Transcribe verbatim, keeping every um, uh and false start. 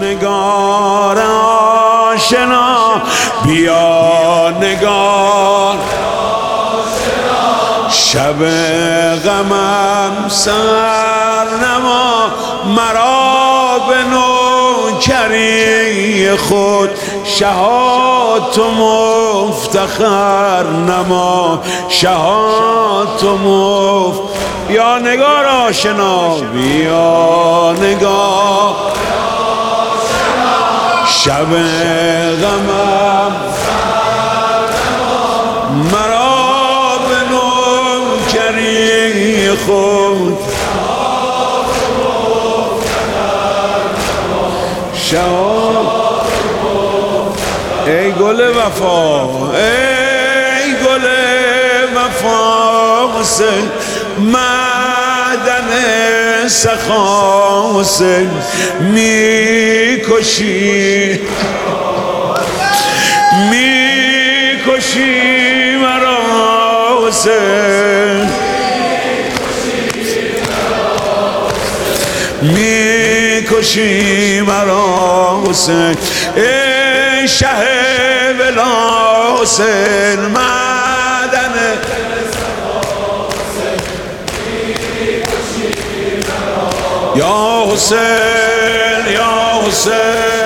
نگار آشنا، بیا نگار شب غمم سر نما، مرا به نوکری خود شهاد تو مفتخر نما، شهاد تو مفت. بیا نگار آشنا، بیا نگار شب غمم مرا به نوکری خود شهاد. ای گل وفا، ای گل وفا، حسین معدن سخا، حسین میکشی میکشی مرا حسین، میکشی مرا حسین. ای شه بلا حسین معدن یا حسین، یا حسین.